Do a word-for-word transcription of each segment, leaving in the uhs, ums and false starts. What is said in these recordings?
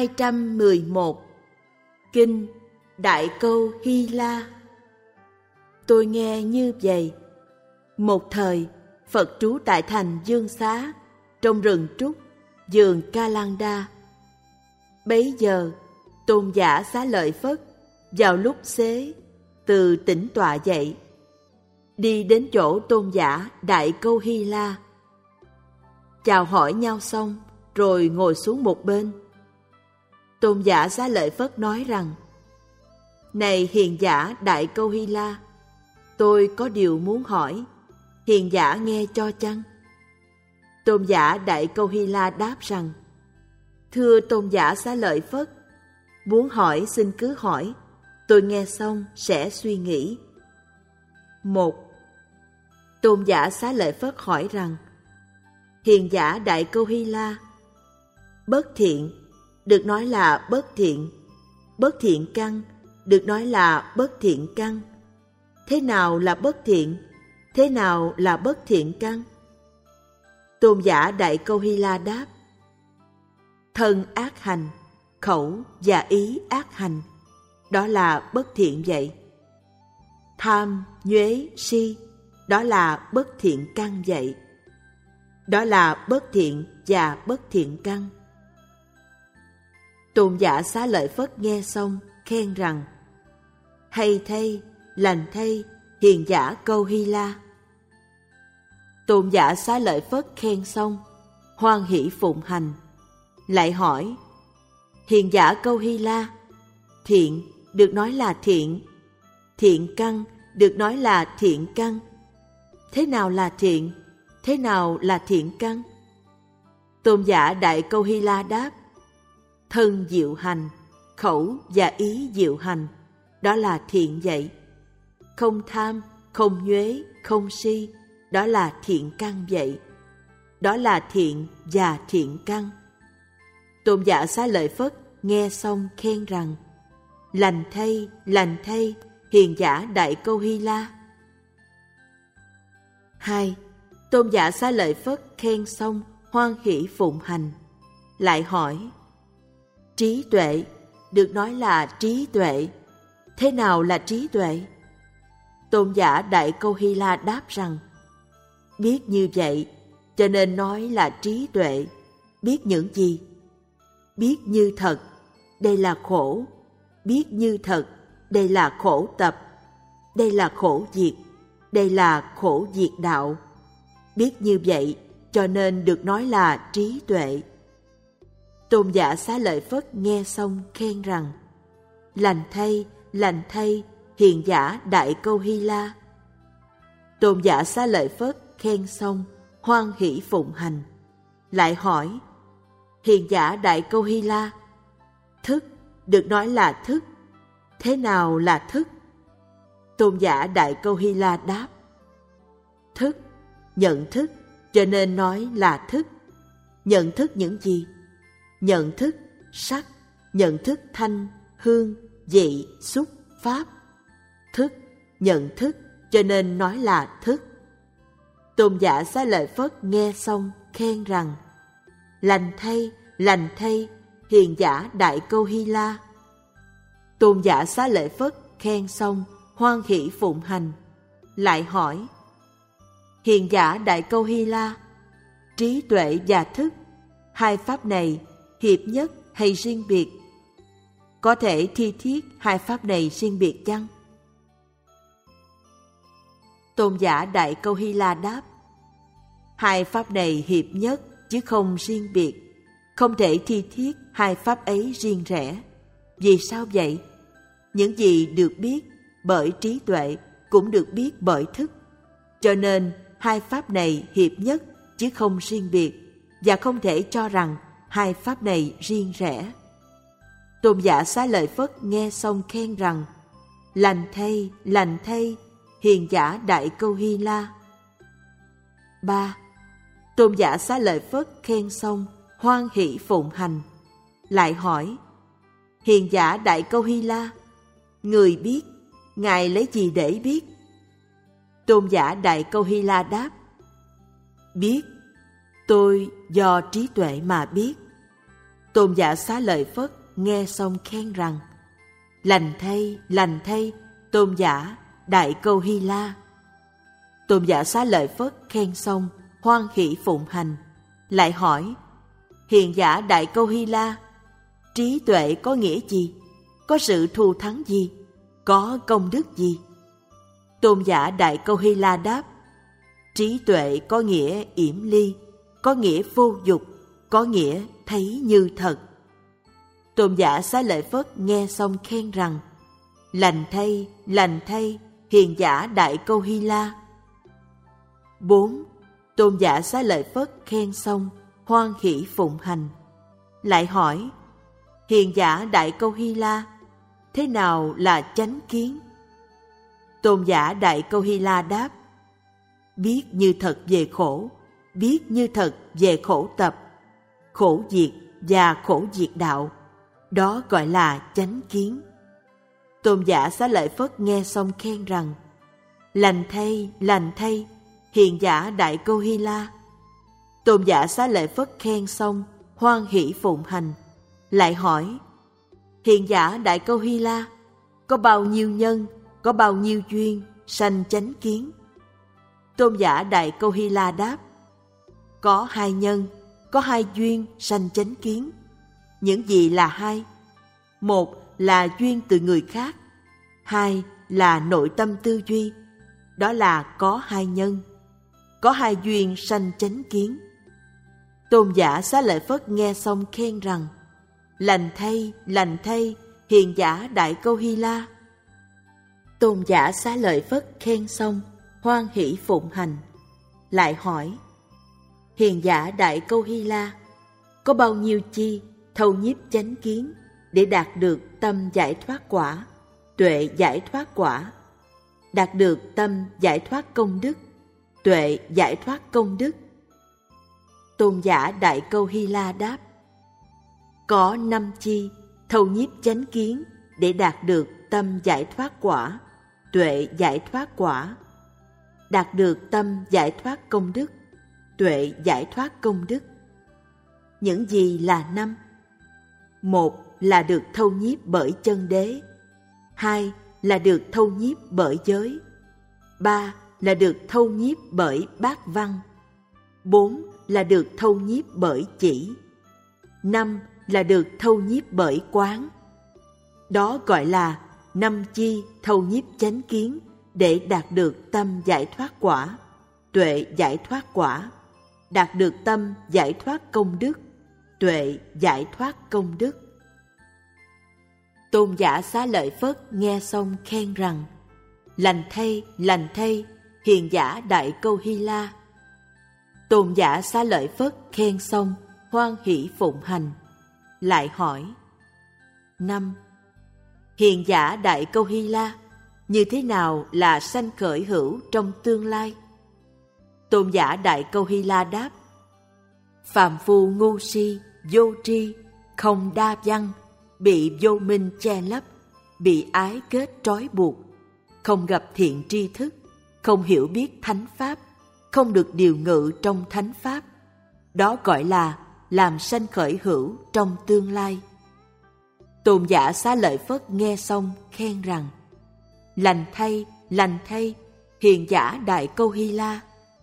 hai trăm mười một. Kinh Đại Câu Hy La. Tôi nghe như vậy. Một thời, Phật trú tại thành Dương Xá, trong rừng trúc, vườn Ca Lan Đa. Bấy giờ, Tôn giả Xá Lợi Phất vào lúc xế từ tĩnh tọa dậy, đi đến chỗ Tôn giả Đại Câu Hy La. Chào hỏi nhau xong, rồi ngồi xuống một bên. Tôn giả Xá Lợi Phất nói rằng: Này hiền giả Đại Câu Hy La, tôi có điều muốn hỏi, hiền giả nghe cho chăng? Tôn giả Đại Câu Hy La đáp rằng: Thưa Tôn giả Xá Lợi Phất, muốn hỏi xin cứ hỏi, tôi nghe xong sẽ suy nghĩ. Một. Tôn giả Xá Lợi Phất hỏi rằng: Hiền giả Đại Câu Hy La, bất thiện được nói là bất thiện, bất thiện căn được nói là bất thiện căn. Thế nào là bất thiện? Thế nào là bất thiện căn? Tôn giả Đại Câu Hy La đáp: Thân ác hành, khẩu và ý ác hành, đó là bất thiện vậy. Tham, nhuế, si, đó là bất thiện căn vậy. Đó là bất thiện và bất thiện căn. Tôn giả Xá Lợi Phất nghe xong khen rằng: Hay thay, lành thay, hiền giả Câu Hy La. Tôn giả Xá Lợi Phất khen xong, hoan hỷ phụng hành, lại hỏi: Hiền giả Câu Hy La, thiện được nói là thiện, thiện căn được nói là thiện căn. Thế nào là thiện? Thế nào là thiện căn? Tôn giả Đại Câu Hy La đáp: Thân diệu hành, khẩu và ý diệu hành, đó là thiện vậy. Không tham, không nhuế, không si, đó là thiện căn vậy. Đó là thiện và thiện căn. Tôn giả Xá Lợi Phất nghe xong khen rằng: Lành thay, lành thay, hiền giả Đại Câu Hy La. Hai. Tôn giả Xá Lợi Phất khen xong hoan hỷ phụng hành, lại hỏi: Trí tuệ được nói là trí tuệ. Thế nào là trí tuệ? Tôn giả Đại Câu Hy La đáp rằng: Biết như vậy, cho nên nói là trí tuệ. Biết những gì? Biết như thật, đây là khổ. Biết như thật, đây là khổ tập. Đây là khổ diệt, đây là khổ diệt đạo. Biết như vậy, cho nên được nói là trí tuệ. Tôn giả Xá Lợi Phất nghe xong khen rằng: Lành thay, lành thay, hiền giả Đại Câu Hy La. Tôn giả Xá Lợi Phất khen xong, hoan hỷ phụng hành, lại hỏi: Hiền giả Đại Câu Hy La, thức được nói là thức. Thế nào là thức? Tôn giả Đại Câu Hy La đáp: Thức, nhận thức, cho nên nói là thức. Nhận thức những gì? Nhận thức sắc, nhận thức thanh, hương, vị, xúc, pháp. Thức, nhận thức, cho nên nói là thức. Tôn giả Xá Lợi Phất nghe xong khen rằng: Lành thay, lành thay, hiền giả Đại Câu Hy La. Tôn giả Xá Lợi Phất khen xong hoan hỷ phụng hành, lại hỏi: Hiền giả Đại Câu Hy La, trí tuệ và thức, hai pháp này hiệp nhất hay riêng biệt? Có thể thi thiết hai pháp này riêng biệt chăng? Tôn giả Đại Câu Hy La đáp: Hai pháp này hiệp nhất chứ không riêng biệt. Không thể thi thiết hai pháp ấy riêng rẽ. Vì sao vậy? Những gì được biết bởi trí tuệ cũng được biết bởi thức. Cho nên hai pháp này hiệp nhất chứ không riêng biệt, và không thể cho rằng hai pháp này riêng rẽ. Tôn giả Xá Lợi Phất nghe xong khen rằng: Lành thay, lành thay, hiền giả Đại Câu Hy La. Ba. Tôn giả Xá Lợi Phất khen xong hoan hỷ phụng hành, lại hỏi: Hiền giả Đại Câu Hy La, người biết, ngài lấy gì để biết? Tôn giả Đại Câu Hy La đáp: Biết, tôi do trí tuệ mà biết. Tôn giả Xá Lợi Phất nghe xong khen rằng: Lành thay, lành thay, tôn giả Đại Câu Hy La. Tôn giả Xá Lợi Phất khen xong hoan hỷ phụng hành, lại hỏi: Hiền giả Đại Câu Hy La, trí tuệ có nghĩa gì? Có sự thù thắng gì? Có công đức gì? Tôn giả Đại Câu Hy La đáp: Trí tuệ có nghĩa yểm ly, có nghĩa vô dục, có nghĩa thấy như thật. Tôn giả Xá Lợi Phất nghe xong khen rằng: Lành thay, lành thay, hiền giả Đại Câu Hy La. Bốn. Tôn giả Xá Lợi Phất khen xong hoan hỷ phụng hành, lại hỏi: Hiền giả Đại Câu Hy La, thế nào là chánh kiến? Tôn giả Đại Câu Hy La đáp: Biết như thật về khổ, biết như thật về khổ tập, khổ diệt và khổ diệt đạo, đó gọi là chánh kiến. Tôn giả Xá Lợi Phất nghe xong khen rằng: Lành thay, lành thay, hiền giả Đại Câu Hy La. Tôn giả Xá Lợi Phất khen xong hoan hỷ phụng hành, lại hỏi: Hiền giả Đại Câu Hy La, có bao nhiêu nhân, có bao nhiêu duyên sanh chánh kiến? Tôn giả Đại Câu Hy La đáp: Có hai nhân, có hai duyên sanh chánh kiến. Những gì là hai? Một là duyên từ người khác, hai là nội tâm tư duy. Đó là có hai nhân, có hai duyên sanh chánh kiến. Tôn giả Xá Lợi Phất nghe xong khen rằng: Lành thay, lành thay, hiền giả Đại Câu Hy La. Tôn giả Xá Lợi Phất khen xong hoan hỷ phụng hành, lại hỏi: Hiền giả Đại Câu Hy La, có bao nhiêu chi thâu nhiếp chánh kiến để đạt được tâm giải thoát quả, tuệ giải thoát quả, đạt được tâm giải thoát công đức, tuệ giải thoát công đức? Tôn giả Đại Câu Hy La đáp: Có năm chi thâu nhiếp chánh kiến để đạt được tâm giải thoát quả, tuệ giải thoát quả, đạt được tâm giải thoát công đức, tuệ giải thoát công đức. Những gì là năm? Một là được thâu nhiếp bởi chân đế, hai là được thâu nhiếp bởi giới, ba là được thâu nhiếp bởi bát văn, bốn là được thâu nhiếp bởi chỉ, năm là được thâu nhiếp bởi quán. Đó gọi là năm chi thâu nhiếp chánh kiến để đạt được tâm giải thoát quả, tuệ giải thoát quả, đạt được tâm giải thoát công đức, tuệ giải thoát công đức. Tôn giả Xá Lợi Phất nghe xong khen rằng: Lành thay, lành thay, hiền giả Đại Câu Hy La. Tôn giả Xá Lợi Phất khen xong hoan hỷ phụng hành, lại hỏi: Năm. Hiền giả Đại Câu Hy La, như thế nào là sanh khởi hữu trong tương lai? Tôn giả Đại Câu Hy La đáp: Phàm phu ngu si, vô tri, không đa văn, bị vô minh che lấp, bị ái kết trói buộc, không gặp thiện tri thức, không hiểu biết thánh pháp, không được điều ngự trong thánh pháp. Đó gọi là làm sanh khởi hữu trong tương lai. Tôn giả Xá Lợi Phất nghe xong khen rằng: Lành thay, lành thay, hiền giả Đại Câu Hy La.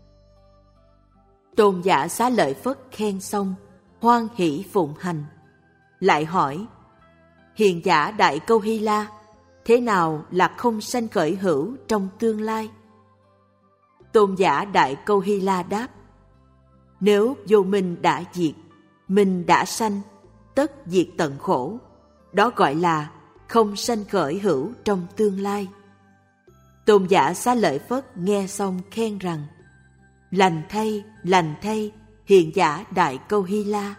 Tôn giả Xá Lợi Phất khen xong hoan hỷ phụng hành, lại hỏi: Hiền giả Đại Câu Hy La, thế nào là không sanh khởi hữu trong tương lai? Tôn giả Đại Câu Hy La đáp: Nếu vô minh đã diệt, minh đã sanh, tất diệt tận khổ. Đó gọi là không sanh khởi hữu trong tương lai. Tôn giả Xá Lợi Phất nghe xong khen rằng: Lành thay, lành thay, hiền giả Đại Câu Hy La.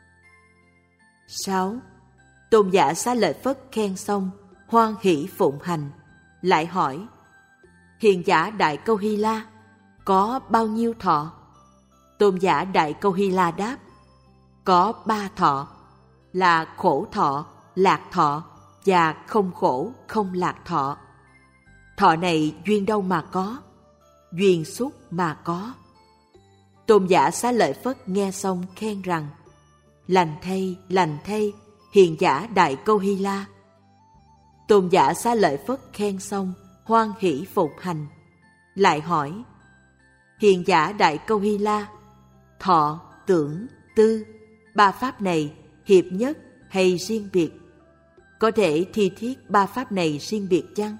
Sáu. Tôn giả Xá Lợi Phất khen xong hoan hỷ phụng hành, lại hỏi: Hiền giả Đại Câu Hy La, có bao nhiêu thọ? Tôn giả Đại Câu Hy La đáp: Có ba thọ, là khổ thọ, lạc thọ và không khổ, không lạc thọ. Thọ này duyên đâu mà có? Duyên xúc mà có. Tôn giả Xá Lợi Phất nghe xong khen rằng: lành thay, lành thay, hiền giả Đại Câu Hy La. Tôn giả Xá Lợi Phất khen xong, hoan hỷ phục hành. Lại hỏi, hiền giả Đại Câu Hy La, thọ, tưởng, tư, ba pháp này hiệp nhất hay riêng biệt? Có thể thi thiết ba pháp này riêng biệt chăng?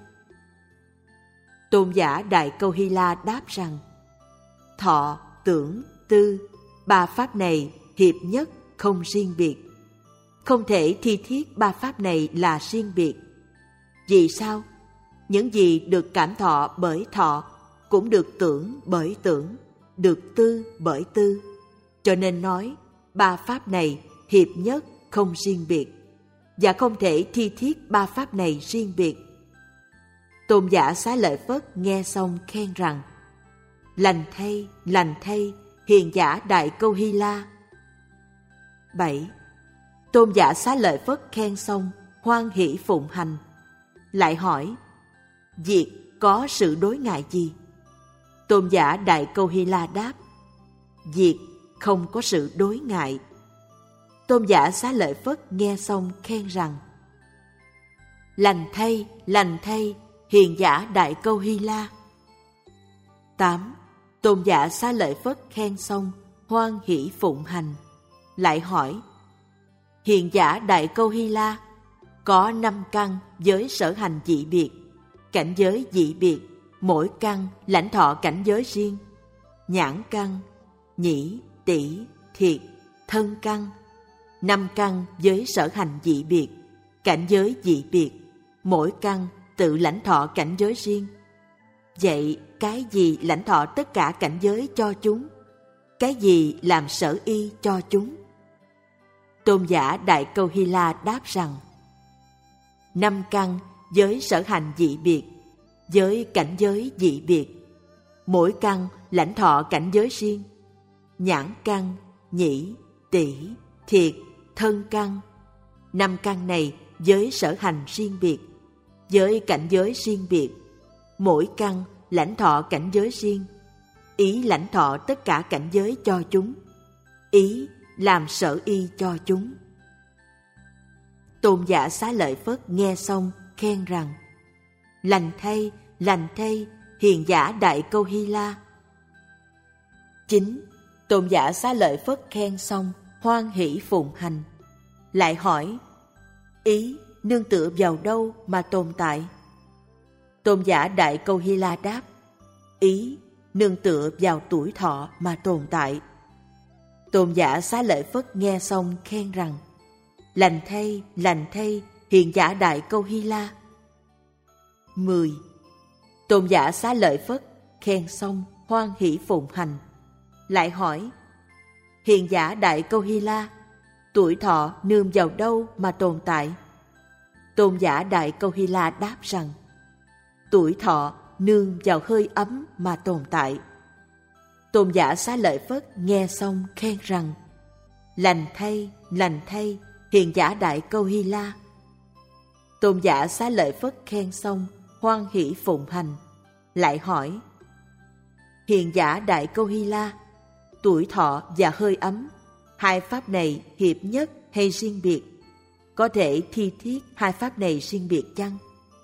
Tôn giả Đại Câu Hy La đáp rằng, thọ, tưởng, tư, ba pháp này hiệp nhất không riêng biệt. Không thể thi thiết ba pháp này là riêng biệt. Vì sao? Những gì được cảm thọ bởi thọ cũng được tưởng bởi tưởng, được tư bởi tư. Cho nên nói, ba pháp này hiệp nhất không riêng biệt, và không thể thi thiết ba pháp này riêng biệt. Tôn giả Xá Lợi Phất nghe xong khen rằng, lành thay, lành thay, hiền giả Đại Câu Hy La. bảy. Tôn giả Xá Lợi Phất khen xong, hoan hỷ phụng hành. Lại hỏi, việc có sự đối ngại gì? Tôn giả Đại Câu Hy La đáp, việc không có sự đối ngại. Tôn giả Xá Lợi Phất nghe xong khen rằng, lành thay, lành thay, hiền giả Đại Câu Hy La. tám. Tôn giả Xá Lợi Phất khen xong, hoan hỷ phụng hành. Lại hỏi, hiền giả Đại Câu Hy La, có năm căn với sở hành dị biệt, cảnh giới dị biệt, mỗi căn lãnh thọ cảnh giới riêng. Nhãn căn, nhĩ, tỷ, thiệt, thân căn. Năm căn với sở hành dị biệt, cảnh giới dị biệt, mỗi căn tự lãnh thọ cảnh giới riêng. Vậy cái gì lãnh thọ tất cả cảnh giới cho chúng? Cái gì làm sở y cho chúng? Tôn giả Đại Câu Hy La đáp rằng, năm căn với sở hành dị biệt, với cảnh giới dị biệt, mỗi căn lãnh thọ cảnh giới riêng. Nhãn căn, nhĩ, tỷ, thiệt, thân căn. Năm căn này với sở hành riêng biệt, với cảnh giới riêng biệt, mỗi căn lãnh thọ cảnh giới riêng. Ý lãnh thọ tất cả cảnh giới cho chúng, ý làm sở y cho chúng. Tôn giả Xá Lợi Phất nghe xong khen rằng, lành thay, lành thay, hiền giả Đại Câu Hy La. chín. Tôn giả Xá Lợi Phất khen xong, hoan hỷ phụng hành. Lại hỏi, ý nương tựa vào đâu mà tồn tại? Tôn giả Đại Câu Hy La đáp, ý nương tựa vào tuổi thọ mà tồn tại. Tôn giả Xá Lợi Phất nghe xong khen rằng, lành thay, lành thay, hiền giả Đại Câu Hy La. mười. Tôn giả Xá Lợi Phất khen xong, hoan hỷ phụng hành. Lại hỏi, hiền giả Đại Câu Hy La, tuổi thọ nương vào đâu mà tồn tại? Tôn giả Đại Câu Hy La đáp rằng, tuổi thọ nương vào hơi ấm mà tồn tại. Tôn giả Xá Lợi Phất nghe xong khen rằng, lành thay, lành thay, hiền giả Đại Câu Hy La. Tôn giả Xá Lợi Phất khen xong, hoan hỷ phụng hành. Lại hỏi, hiền giả Đại Câu Hy La, tuổi thọ và hơi ấm, hai pháp này hiệp nhất hay riêng biệt? Có thể thi thiết hai pháp này riêng biệt chăng?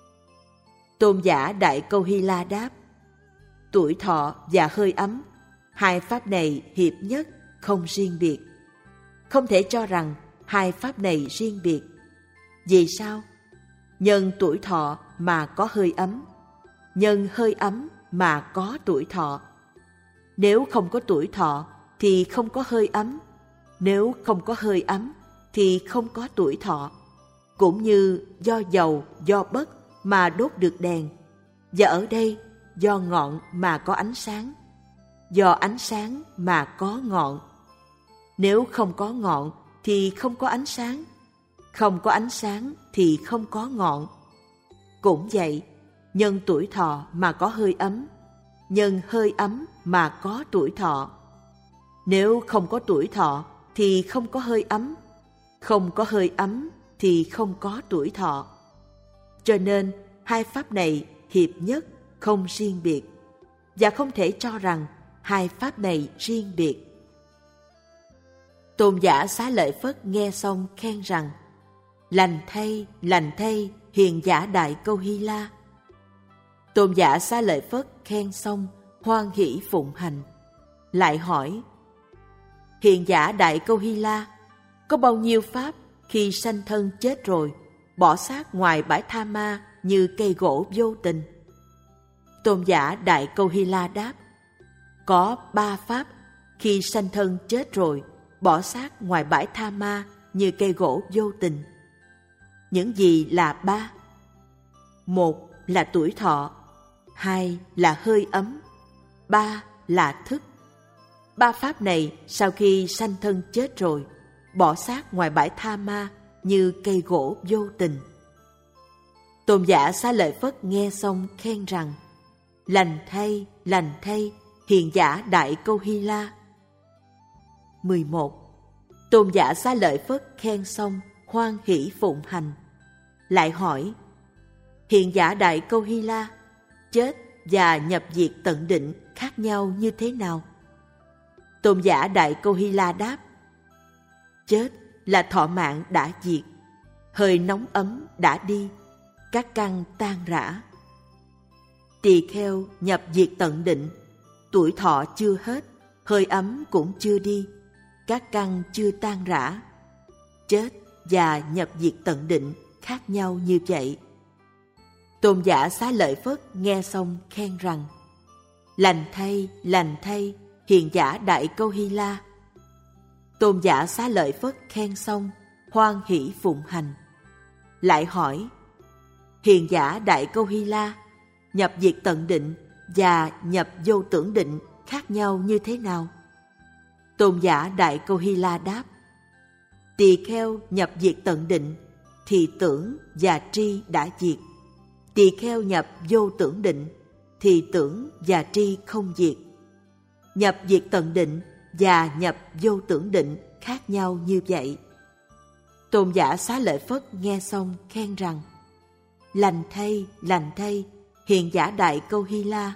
Tôn giả Đại Câu Hy La đáp, tuổi thọ và hơi ấm, hai pháp này hiệp nhất không riêng biệt. Không thể cho rằng hai pháp này riêng biệt. Vì sao? Nhân tuổi thọ mà có hơi ấm, nhân hơi ấm mà có tuổi thọ. Nếu không có tuổi thọ thì không có hơi ấm, nếu không có hơi ấm thì không có tuổi thọ. Cũng như do dầu, do bất mà đốt được đèn, và ở đây do ngọn mà có ánh sáng, do ánh sáng mà có ngọn. Nếu không có ngọn thì không có ánh sáng, không có ánh sáng thì không có ngọn. Cũng vậy, nhân tuổi thọ mà có hơi ấm, nhân hơi ấm mà có tuổi thọ. Nếu không có tuổi thọ thì không có hơi ấm, không có hơi ấm thì không có tuổi thọ. Cho nên hai pháp này hiệp nhất không riêng biệt, và không thể cho rằng hai pháp này riêng biệt. Tôn giả Xá Lợi Phất nghe xong khen rằng: lành thay, lành thay, hiền giả Đại Câu Hy La. Tôn giả Xá Lợi Phất khen xong hoan hỷ phụng hành, lại hỏi: hiền giả Đại Câu Hy La, có bao nhiêu pháp khi sanh thân chết rồi bỏ xác ngoài bãi tha ma như cây gỗ vô tình? Tôn giả Đại Câu Hy La đáp: có ba pháp khi sanh thân chết rồi bỏ xác ngoài bãi tha ma như cây gỗ vô tình. Những gì là ba? Một là tuổi thọ, hai là hơi ấm, ba là thức. Ba pháp này sau khi sanh thân chết rồi bỏ xác ngoài bãi tha ma như cây gỗ vô tình. Tôn giả Xá Lợi Phất nghe xong khen rằng: lành thay, lành thay, hiền giả Đại Câu Hy La. mười một. Tôn giả Xá Lợi Phất khen xong hoan hỷ phụng hành, lại hỏi: hiền giả Đại Câu Hy La, chết và nhập diệt tận định khác nhau như thế nào? Tôn giả Đại Câu Hy La đáp: chết là thọ mạng đã diệt, hơi nóng ấm đã đi, các căn tan rã. Tỳ kheo nhập diệt tận định, tuổi thọ chưa hết, hơi ấm cũng chưa đi, các căn chưa tan rã. Chết và nhập diệt tận định khác nhau như vậy. Tôn giả Xá Lợi Phất nghe xong khen rằng: lành thay, lành thay, hiền giả Đại Câu Hy La. Tôn giả Xá Lợi Phất khen xong hoan hỷ phụng hành, lại hỏi: hiền giả Đại Câu Hy La, nhập diệt tận định và nhập vô tưởng định khác nhau như thế nào? Tôn giả Đại Câu Hy La đáp: tỳ kheo nhập diệt tận định thì tưởng và tri đã diệt, tỳ kheo nhập vô tưởng định thì tưởng và tri không diệt. Nhập diệt tận định và nhập vô tưởng định khác nhau như vậy. Tôn giả Xá Lợi Phất nghe xong khen rằng: lành thay, lành thay, hiền giả Đại Câu Hy La.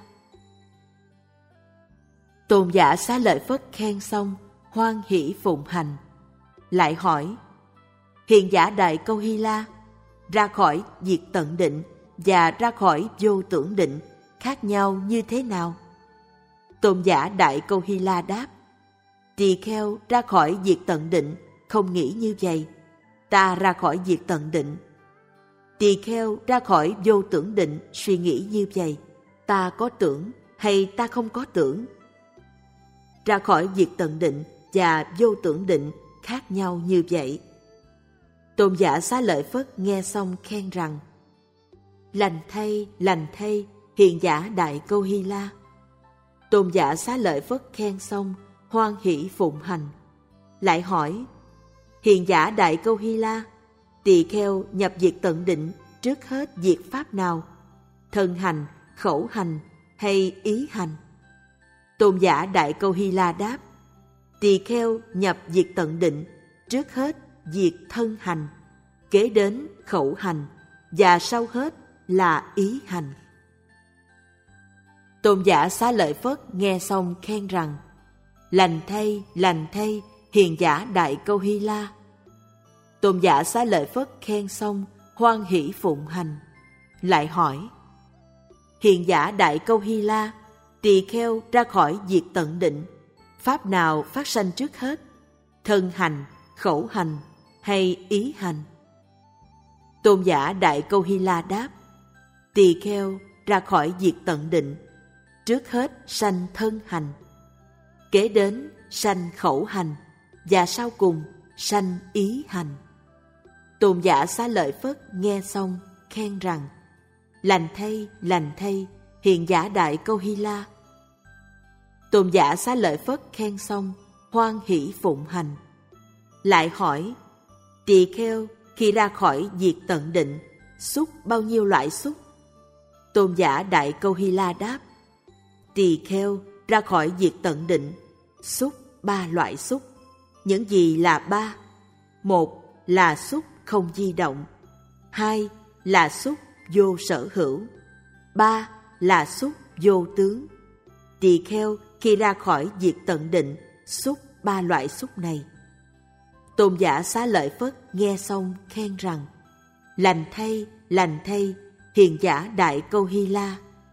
Tôn giả Xá Lợi Phất khen xong hoan hỷ phụng hành, lại hỏi: hiền giả Đại Câu Hy La, ra khỏi diệt tận định và ra khỏi vô tưởng định khác nhau như thế nào? Tôn giả Đại Câu Hy La đáp: tỳ kheo ra khỏi diệt tận định không nghĩ như vậy, ta ra khỏi diệt tận định. Tỳ kheo ra khỏi vô tưởng định suy nghĩ như vậy, ta có tưởng hay ta không có tưởng. Ra khỏi diệt tận định và vô tưởng định khác nhau như vậy. Tôn giả Xá Lợi Phất nghe xong khen rằng: lành thay, lành thay, hiền giả Đại Câu Hy La. Tôn giả Xá Lợi Phất khen xong hoan hỷ phụng hành, lại hỏi: hiền giả Đại Câu Hy La, tỳ kheo nhập diệt tận định trước hết diệt pháp nào? Thân hành, khẩu hành hay ý hành? Tôn giả Đại Câu Hy La đáp: tỳ kheo nhập diệt tận định trước hết diệt thân hành, kế đến khẩu hành và sau hết là ý hành. Tôn giả Xá Lợi Phất nghe xong khen rằng: lành thay, lành thay, hiền giả Đại Câu Hy La. Tôn giả Xá Lợi Phất khen xong hoan hỷ phụng hành, lại hỏi: hiền giả Đại Câu Hy La, tỳ kheo ra khỏi diệt tận định, pháp nào phát sanh trước hết? Thân hành, khẩu hành hay ý hành? Tôn giả Đại Câu Hy La đáp: tỳ kheo ra khỏi diệt tận định, trước hết sanh thân hành, kế đến sanh khẩu hành và sau cùng sanh ý hành. Tôn giả Xá Lợi Phất nghe xong khen rằng: lành thay, lành thay, hiền giả Đại Câu Hy La. Tôn giả Xá Lợi Phất khen xong hoan hỷ phụng hành, lại hỏi: tỳ kheo khi ra khỏi diệt tận định xúc bao nhiêu loại xúc? Tôn giả Đại Câu Hy La đáp: tỳ kheo ra khỏi diệt tận định xúc ba loại xúc. Những gì là ba? Một là xúc không di động, hai là xúc vô sở hữu, ba là xúc vô tướng. Tỳ kheo khi ra khỏi diệt tận định xúc ba loại xúc này. Tôn giả Xá Lợi Phất nghe xong khen rằng: lành thay, lành thay, hiền giả Đại Câu Hy La.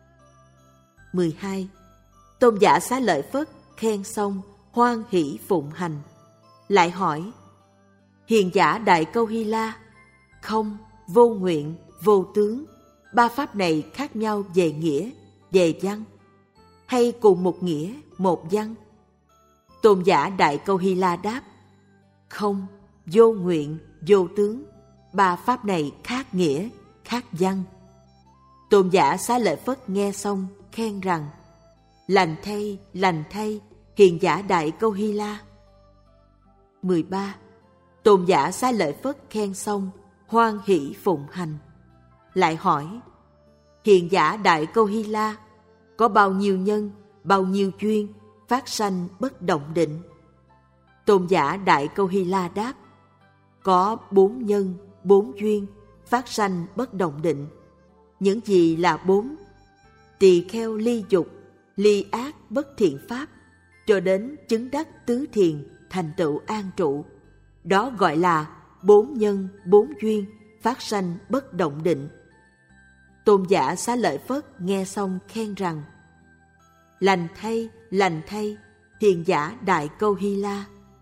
mười hai. Tôn giả Xá Lợi Phất khen xong hoan hỷ phụng hành, lại hỏi: hiền giả Đại Câu Hy La, không, vô nguyện, vô tướng, ba pháp này khác nhau về nghĩa, về văn, hay cùng một nghĩa, một văn? Tôn giả Đại Câu Hy La đáp: không, vô nguyện, vô tướng, ba pháp này khác nghĩa, khác văn. Tôn giả Xá Lợi Phất nghe xong khen rằng: lành thay, lành thay, hiền giả Đại Câu Hy La. mười ba. Tôn giả Xá Lợi Phất khen xong hoan hỷ phụng hành, lại hỏi: hiền giả Đại Câu Hy La, có bao nhiêu nhân, bao nhiêu duyên phát sanh bất động định? Tôn giả Đại Câu Hy La đáp: có bốn nhân, bốn duyên phát sanh bất động định. Những gì là bốn? Tỳ kheo ly dục, ly ác bất thiện pháp, cho đến chứng đắc tứ thiền, thành tựu an trụ. Đó gọi là bốn nhân, bốn duyên phát sanh bất động định. Tôn giả Xá Lợi Phất nghe xong khen rằng: lành thay, lành thay, hiền giả Đại Câu Hy La.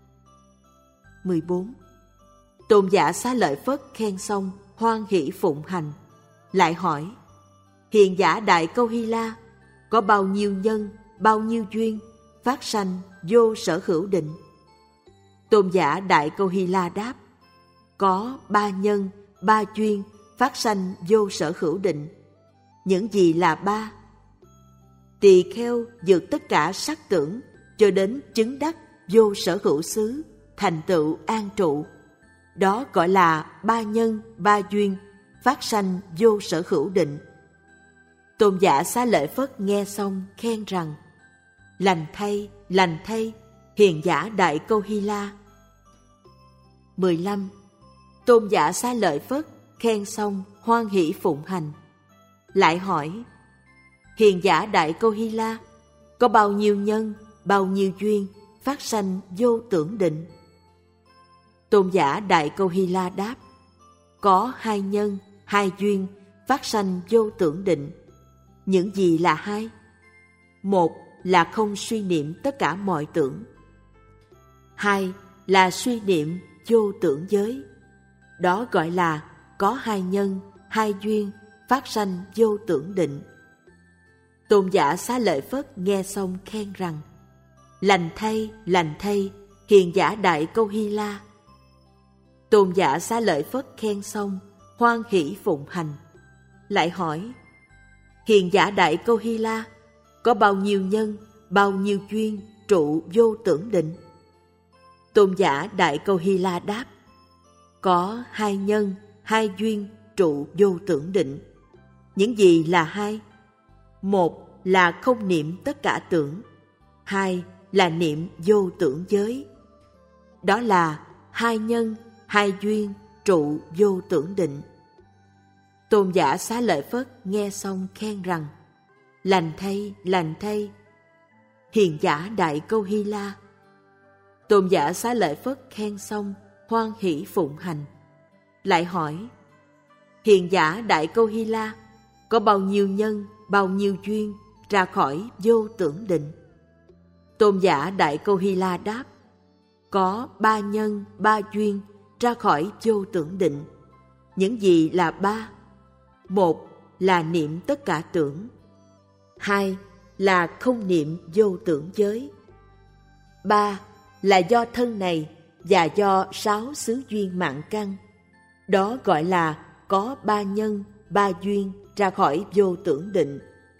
mười bốn. Tôn giả Xá Lợi Phất khen xong hoan hỷ phụng hành, lại hỏi: hiền giả Đại Câu Hy La, có bao nhiêu nhân, bao nhiêu duyên phát sanh vô sở hữu định? Tôn giả Đại Câu Hy La đáp: có ba nhân, ba duyên phát sanh vô sở hữu định. Những gì là ba? Tỳ kheo vượt tất cả sắc tưởng, cho đến chứng đắc vô sở hữu xứ, thành tựu an trụ. Đó gọi là ba nhân, ba duyên phát sanh vô sở hữu định. Tôn giả Xá Lợi Phất nghe xong khen rằng: lành thay, lành thay, hiền giả Đại Câu Hy La. mười lăm. Tôn giả Xá Lợi Phất khen xong hoan hỷ phụng hành, lại hỏi: hiền giả Đại Câu Hy La, có bao nhiêu nhân, bao nhiêu duyên phát sanh vô tưởng định? Tôn giả Đại Câu Hy La đáp: có hai nhân, hai duyên phát sanh vô tưởng định. Những gì là hai? Một là không suy niệm tất cả mọi tưởng. Hai là suy niệm vô tưởng giới. Đó gọi là có hai nhân, hai duyên phát sanh vô tưởng định. Tôn giả Xá Lợi Phất nghe xong khen rằng: lành thay, lành thay, hiền giả Đại Câu Hy La. Tôn giả Xá Lợi Phất khen xong hoan hỷ phụng hành, lại hỏi: hiền giả Đại Câu Hy La, có bao nhiêu nhân, bao nhiêu duyên trụ vô tưởng định? Tôn giả Đại Câu Hy La đáp: có hai nhân, hai duyên trụ vô tưởng định. Những gì là hai? Một là không niệm tất cả tưởng. Hai là niệm vô tưởng giới. Đó là hai nhân, hai duyên trụ vô tưởng định. Tôn giả Xá Lợi Phất nghe xong khen rằng: lành thay, lành thay, hiền giả Đại Câu Hy La. Tôn giả Xá Lợi Phất khen xong hoan hỷ phụng hành, lại hỏi: hiền giả Đại Câu Hy La, có bao nhiêu nhân, bao nhiêu duyên ra khỏi vô tưởng định? Tôn giả Đại Câu Hy La đáp: có ba nhân, ba duyên ra khỏi vô tưởng định. Những gì là ba? Một là niệm tất cả tưởng. Hai là không niệm vô tưởng giới. Ba là do thân này và do sáu xứ duyên mạng căn. Đó gọi là có ba nhân, ba duyên ra khỏi vô tưởng định.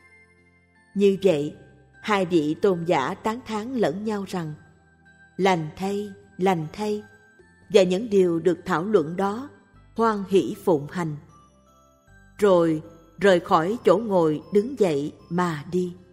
Như vậy, hai vị tôn giả tán thán lẫn nhau rằng: lành thay, lành thay, và những điều được thảo luận đó hoan hỷ phụng hành. Rồi rời khỏi chỗ ngồi đứng dậy mà đi.